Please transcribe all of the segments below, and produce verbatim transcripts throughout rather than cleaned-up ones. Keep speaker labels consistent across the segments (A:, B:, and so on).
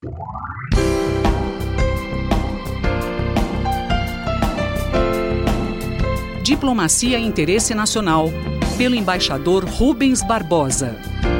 A: Diplomacia e Interesse Nacional, pelo embaixador Rubens Barbosa.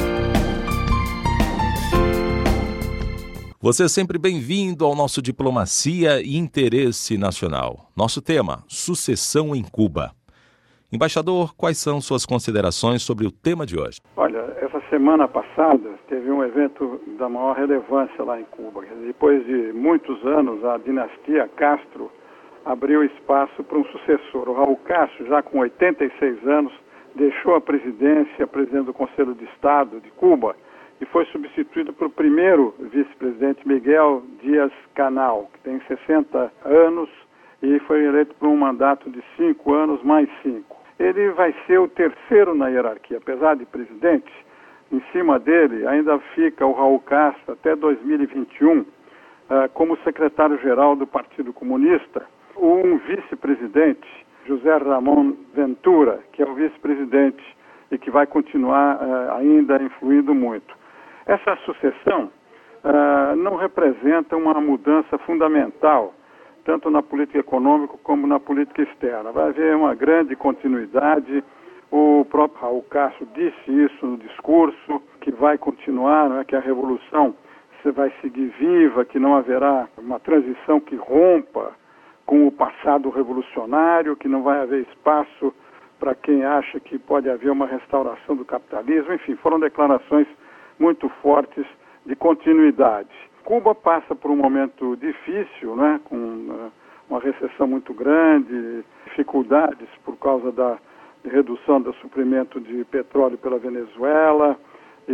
B: Você é sempre bem-vindo ao nosso Diplomacia e Interesse Nacional. Nosso tema, sucessão em Cuba. Embaixador, quais são suas considerações sobre o tema de hoje?
C: Olha, essa semana passada teve um evento da maior relevância lá em Cuba. Depois de muitos anos, a dinastia Castro abriu espaço para um sucessor. O Raul Castro, já com oitenta e seis anos, deixou a presidência, presidente do Conselho de Estado de Cuba, e foi substituído pelo primeiro vice-presidente Miguel Díaz-Canel, que tem sessenta anos e foi eleito por um mandato de cinco anos mais cinco. Ele vai ser o terceiro na hierarquia, apesar de presidente. Em cima dele ainda fica o Raul Castro até dois mil e vinte e um uh, como secretário-geral do Partido Comunista. Um vice-presidente, José Ramón Ventura, que é o vice-presidente e que vai continuar uh, ainda influindo muito. Essa sucessão uh, não representa uma mudança fundamental, tanto na política econômica como na política externa. Vai haver uma grande continuidade. O próprio Raul Castro disse isso no discurso, que vai continuar, não é, que a revolução vai seguir viva, que não haverá uma transição que rompa com o passado revolucionário, que não vai haver espaço para quem acha que pode haver uma restauração do capitalismo. Enfim, foram declarações muito fortes de continuidade. Cuba passa por um momento difícil, né, com uh, uma recessão muito grande, dificuldades por causa da redução do suprimento de petróleo pela Venezuela, e,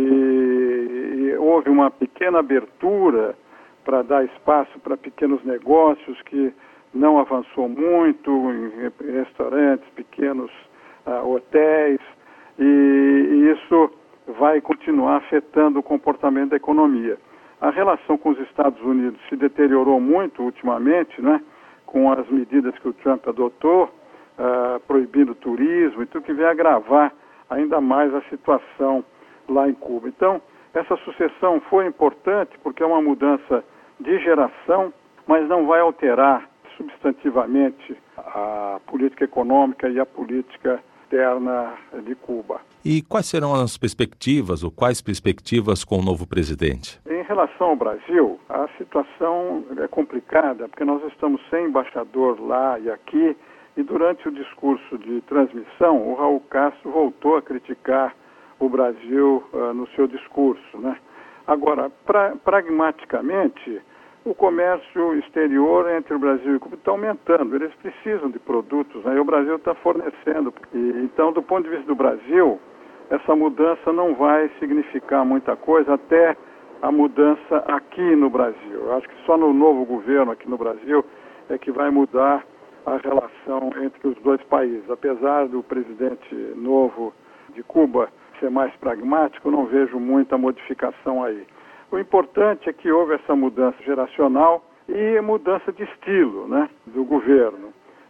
C: e houve uma pequena abertura para dar espaço para pequenos negócios que não avançou muito, em restaurantes, pequenos uh, hotéis, e, e isso vai continuar afetando o comportamento da economia. A relação com os Estados Unidos se deteriorou muito ultimamente, né, com as medidas que o Trump adotou, uh, proibindo o turismo e tudo, que vem agravar ainda mais a situação lá em Cuba. Então, essa sucessão foi importante porque é uma mudança de geração, mas não vai alterar substantivamente a política econômica e a política externa de Cuba.
B: E quais serão as perspectivas, ou quais perspectivas com o novo presidente?
C: Em relação ao Brasil, a situação é complicada, porque nós estamos sem embaixador lá e aqui, e durante o discurso de transmissão, o Raul Castro voltou a criticar o Brasil uh, no seu discurso, né? Agora, pra, pragmaticamente, o comércio exterior entre o Brasil e Cuba está aumentando. Eles precisam de produtos, né? E o Brasil está fornecendo. E, então, do ponto de vista do Brasil, essa mudança não vai significar muita coisa até a mudança aqui no Brasil. Eu acho que só no novo governo aqui no Brasil é que vai mudar a relação entre os dois países. Apesar do presidente novo de Cuba ser mais pragmático, eu não vejo muita modificação aí. O importante é que houve essa mudança geracional e mudança de estilo, né, do governo.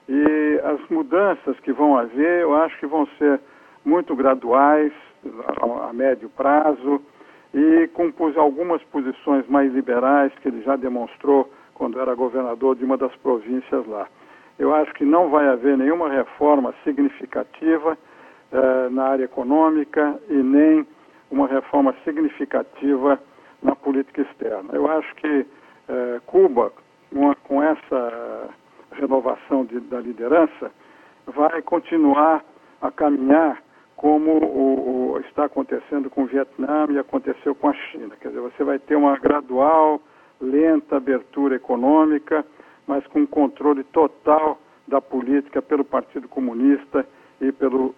C: E as mudanças que vão haver, eu acho que vão ser muito graduais, a, a médio prazo, e com algumas posições mais liberais que ele já demonstrou quando era governador de uma das províncias lá. Eu acho que não vai haver nenhuma reforma significativa eh, na área econômica e nem uma reforma significativa na política externa. Eu acho que eh, Cuba, uma, com essa renovação de, da liderança, vai continuar a caminhar como o, o, está acontecendo com o Vietnã e aconteceu com a China. Quer dizer, você vai ter uma gradual, lenta abertura econômica, mas com controle total da política pelo Partido Comunista e pelo,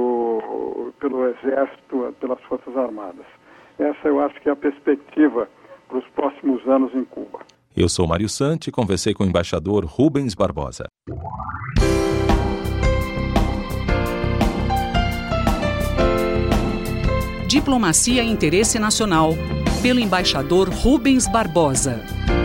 C: pelo, pelo Exército, pelas Forças Armadas. Essa eu acho que é a perspectiva para os próximos anos em Cuba.
B: Eu sou Mário Santi e conversei com o embaixador Rubens Barbosa.
A: Diplomacia e Interesse Nacional, pelo embaixador Rubens Barbosa.